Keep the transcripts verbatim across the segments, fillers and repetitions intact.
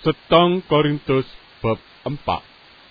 Setong Korintus bab empat.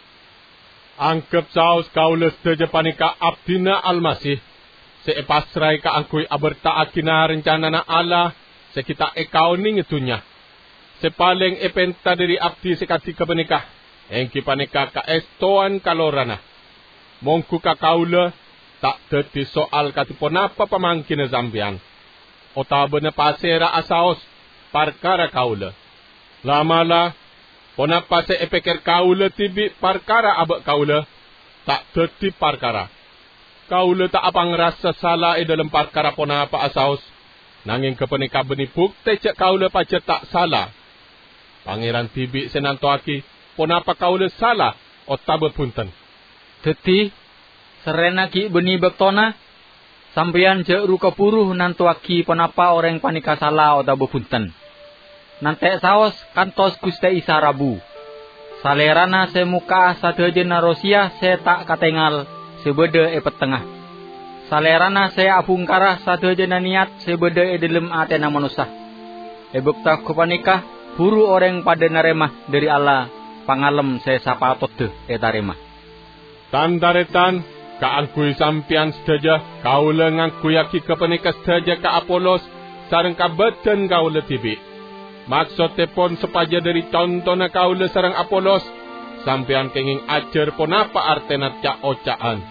Angkep saus kaules deja panika abdina almasih. Seepasrai ka angkui aberta akina rencana na Allah. Sekita ekau ning itunya. Sepaling epenta dari abdi sekati kebenikah. Engki panika ka estoan kalorana. Mongku ka kaula tak teti soal katipon apa pamangkin zambian. Otabe na pasera asaos parkara kaula. Lamala, ponapa se epeker kaula tibi parkara abak kaula, tak teti parkara. Kaula tak apang rasa salah e dalam parkara ponapa asaos, nanging kepenika beni bukti cek kaula pace tak salah. Pangeran tibi senantoaki, ponapa kaula salah, otabe punten. Teti, serenaki beni bektona, sampeyan je ruka puruh nantuaki ponapa orang panika salah otabe punten. Nanti saos kantos Gusti Isa Rabu. Salerana semuka sadejen narosia se tak katengal sebede e petengah. Salerana se apungkara sadejen niat sebede e delem atena manusia. E bukta kupanika buru orang pada naremah dari Allah pangalem se sapa tode e taremah. Tandaretan kaangkui sampian sedaja kaula ngangkui aki kepenika sedaja ka Apolos sareng kabeten kaula tibi. Maksud tepon sepaja dari contohna kaula sarang Apolos, sampean kenging ajar pon apa artena cak ocaan.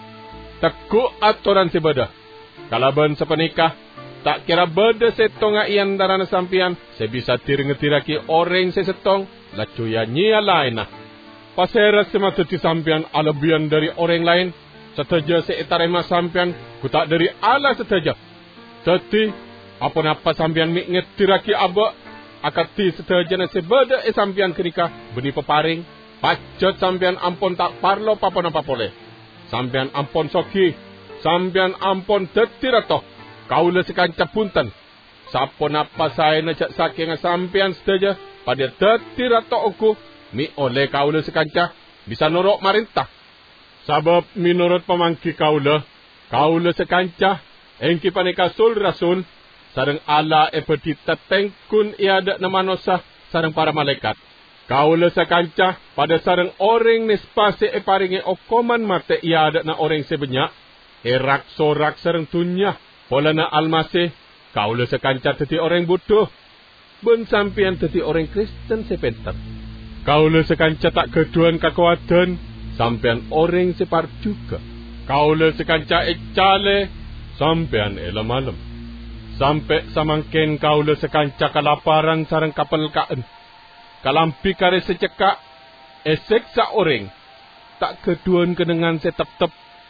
Teku aturan sebeda. Kalaban sepenikah, tak kira beda setong ian darana sampean, sebisa tiringetiraki orang sesetong, lacuya nyia lain nah. Pasera sematuti sampean alebian dari orang lain, seteja seetarema sampean, kutak dari Allah seteja. Teti, apa-apa sampean mik ngetiraki abak, akati setajana sebeda e sampian kenika beni peparing, pacot sampian ampon tak parlo papon apa pole. Sampian ampon soki, sampian ampon tetirato, kaula sekanca punten. Sapon apa saya necak saking sampian sedaja pada tetirato oku, mi oleh kaula sekanca bisa norok marintah. Sabab menurut pemangki kaula, kaula sekanca engki panika sul rasul, sareng Allah epeti tetengkun iada na manusia sareng para malaikat. Kaula sakanca pada sareng orang nespase eparinge okoman mate iada na orang sebenyak. Erak sorak sareng tunya. Pola na almasih. Kaula sakanca teti orang butuh. Ben sampian teti orang Kristen sepenter. Kaula sakanca tak keduan kakuatan. Sampian orang separ juga. Kaula sakanca ecale. Sampian elam malam. Sampai samangken kaula sekanca kalaparan sarang kapal kaan. Kalampi kare secekak, eseksa orang. Tak keduan kenengan setep-tep.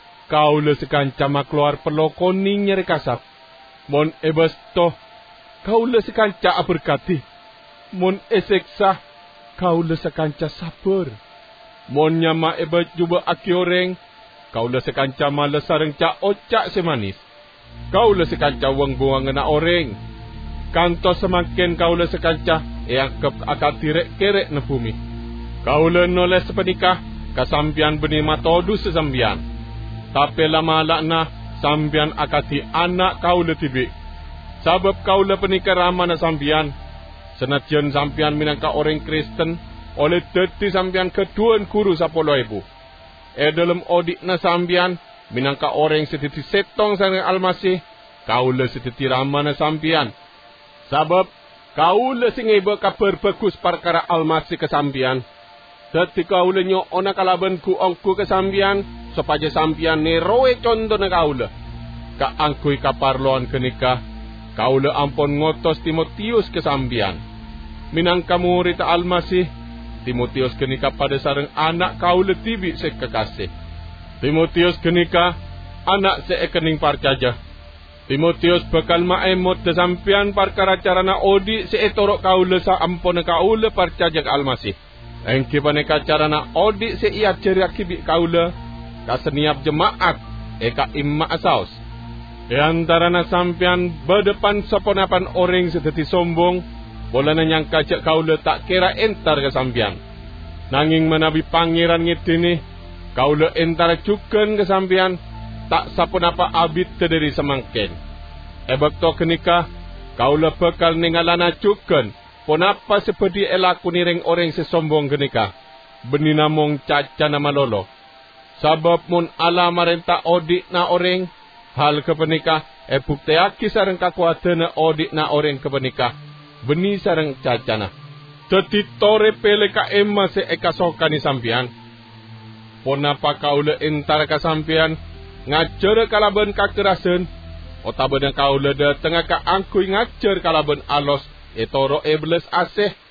Kaula sekanca makluar pelokoni nyeri kasap. Mon ebas toh, kaula sekanca aberkati. Mon eseksa, kaula sekanca sabar. Mon nyama ebas juba aki orang, kaula sekanca malas sarang cak ocak semanis. Kaula sekanca wang buang na orang. Kanto semakin kaula sekanca yang kep akan tirek-kerek na bumi. Kaula noles sepenikah kasampian beni matodu sesambian. Tapi lama lakna sambian akati anak kaula tibi. Sabab kaula penikah ramah na sambian. Senajan sampian minangka orang Kristen oleh teti sampian keduan kuru sapolo ibu. E dalam odik na sambian minangka orang setiti setong sareng almasih, kaula setiti ramana sampian. Sabab, kaula singeba kaper bagus parkara almasih kesampian. Teti kaula nyo ona kalaban ku ongku kesampian, sopaja sampian neroe contoh na kaula. Kaangkui kaparloan kenika, kaula ampon ngotos Timotius kesampian. Minangka murid almasih, Timotius kenika pada sareng anak kaula tibi sekekasih. Timotius kenika anak seekening parcaja. Timotius bakal maemot desampian parkara carana odi seetorok kaula sa ampon kaula parcaja ke almasih. Engki paneka carana odi seiat ceriaki bi kaula kaseniap jemaat eka imma asaus. E antarana sampian berdepan saponapan orang seteti sombong, bolana nyangka cek kaula tak kira entar kesampian. Nanging menabi pangeran ngitini, kaula entara cuken kesampian, tak sapun apa abit terdiri semangkin. Ebak to kenika, kaula bekal ningalana cuken, Ponapa seperti elaku nireng orang sesombong genika, beni namong caca nama lolo. Sabab mun ala marenta odik na orang, hal kepenika, e bukteaki sareng kakuatena odik na orang kepenika, beni sareng cacana. Tetitore pele ka emma se eka sokani sampian. Ponapa kaula entara kasampian, ngajar kalaban kakerasen, otabana kaula da tengah ka angkui ngajar kalaban alos, etoro ebles aseh,